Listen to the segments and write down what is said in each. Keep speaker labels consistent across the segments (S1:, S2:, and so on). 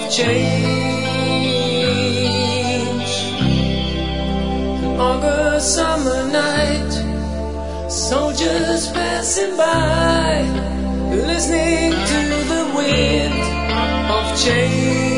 S1: change. An August summer night, soldiers passing by, listening to the wind of change.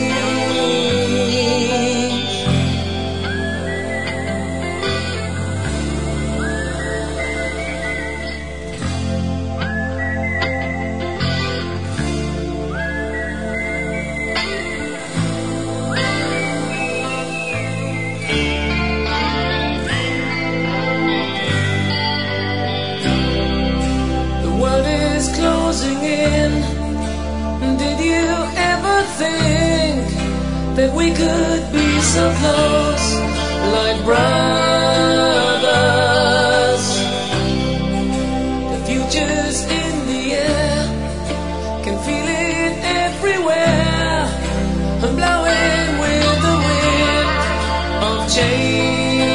S1: Closing in. Did you ever think that we could be so close, like brothers? The future's in the air, can feel it everywhere, blowing with the wind of change.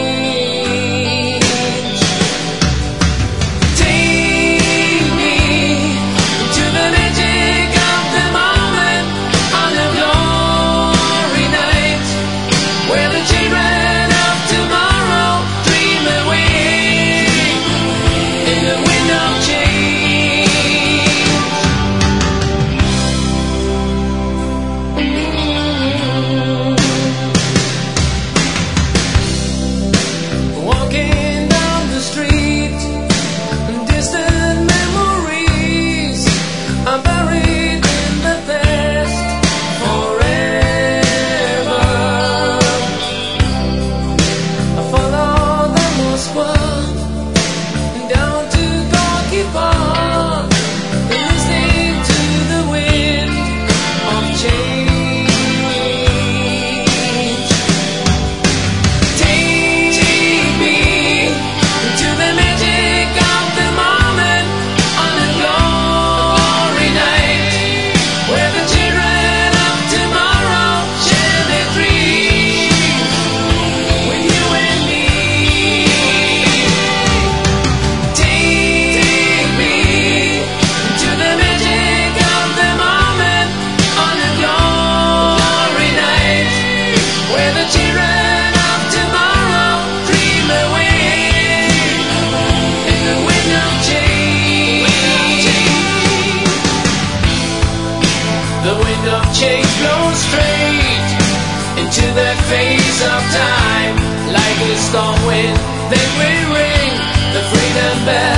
S1: Change blows straight into that phase of time, like a storm wind. Then we ring the freedom bell.